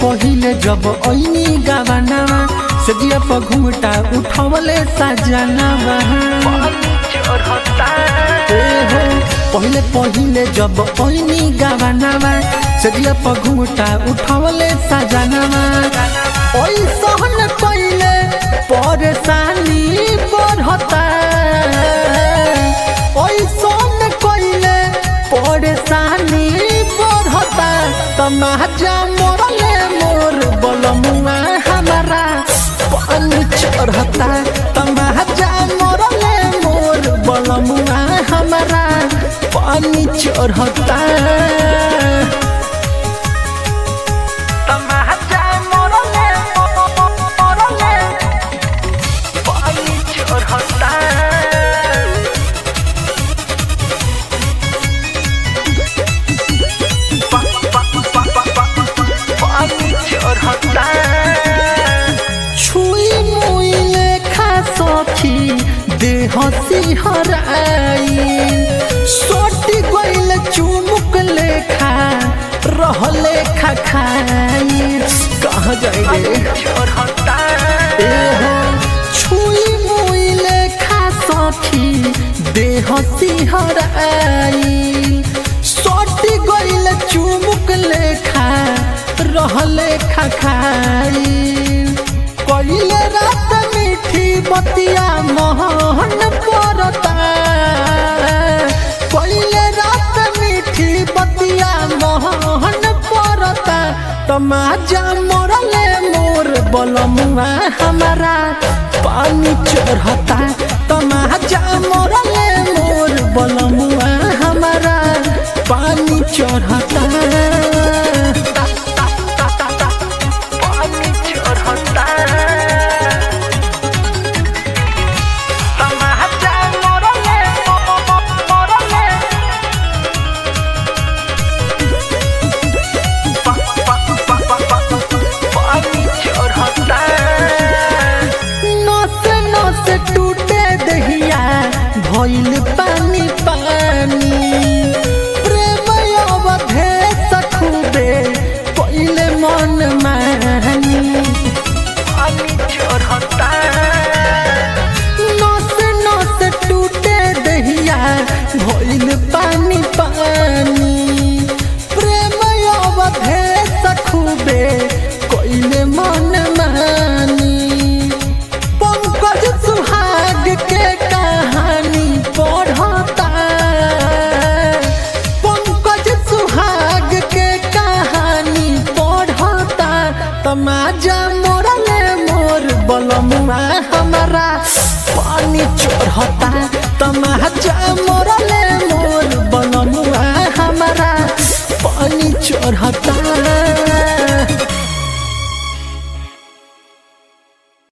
पहिले जब ऐनी गावनावा सजिया पर घूमटा उठवले सजनावा पहिले जब ऐनी गावनावा सजिया पर घूमटा उठवले सजनावा ओइसन पहिले परेशानी बढ़ता ओइसन पहिले परेशानी बढ़ता तमाजा मोरले मोर बलमुआ हमारा पानी चढ़ता तमाजा मोरले मोर बलमुआ हमारा पानी चढ़ता तमाजा मोरले मोरले पानी चढ़ता छुई मुई लेखा सखी देह सिहराई सोटी गइल चुमुक लेखा रहले खाई कहाँ जाएंगे छुई मुई लेखा सखी देह सिहराई सोटी गइल चुमुक लेखा रहले खाई कइले रात मीठी बतिया मोहन पड़ता कइले रात मीठी बतिया मोहन पड़ता तमाजा मोरले मोर बलमुआ हमारा पानी चढ़ता तमाजा मोरले मोर बलमुआ हमारा पानी चढ़ता भइल पानी पानी प्रेम अवधेश खूबे पहिले मन मानी नस नस टूटे दहिया भइल पानी पानी प्रेम अवधेश खूबे पहिले मन मानी पंकज सुहाग के कहानी पढ़ता पंकज सुहाग के कहानी पढ़ता तमाजा मोरले मोर बलमुआ हमारा पानी चढ़ता तमाजा मोरले मोर बलमुआ हमारा पानी चढ़ता।